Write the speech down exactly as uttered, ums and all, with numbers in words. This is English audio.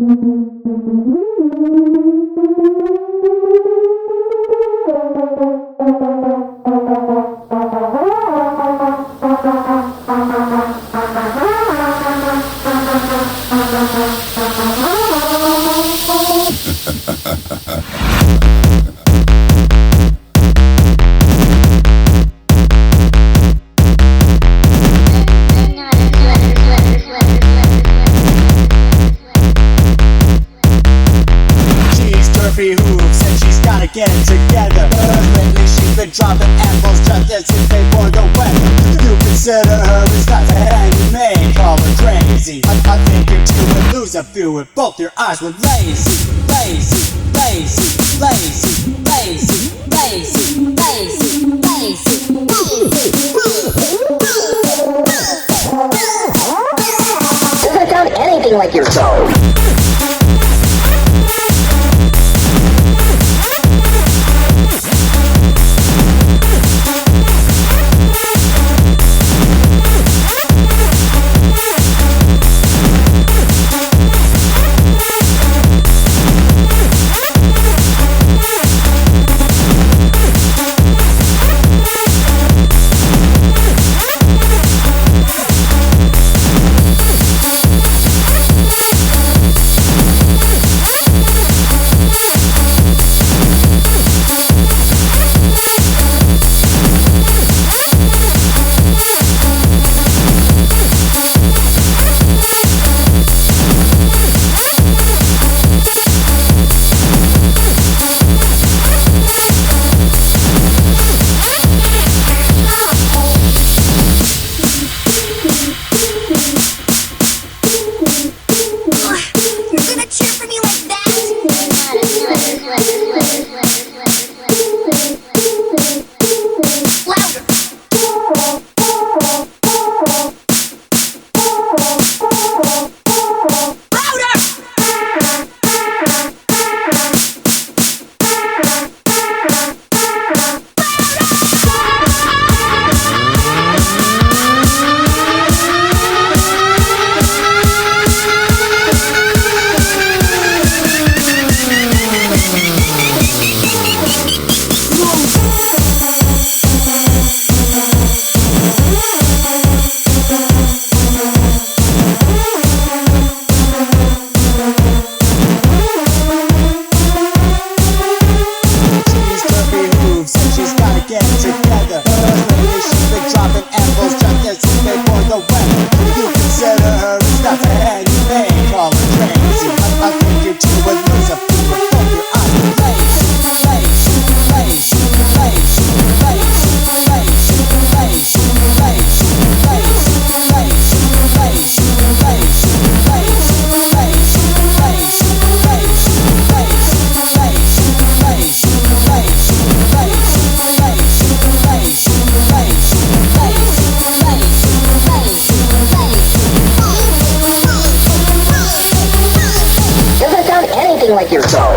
Hooves and she's gotta get it together. Lately she's been dropping apples just as if they for the weather. You consider her as not a hanging maid, call her crazy. I, I think you're two would lose a few if both your eyes were lazy, lazy, lazy, lazy, lazy, lazy, lazy, lazy, Doesn't sound anything like yourself. Like yourself.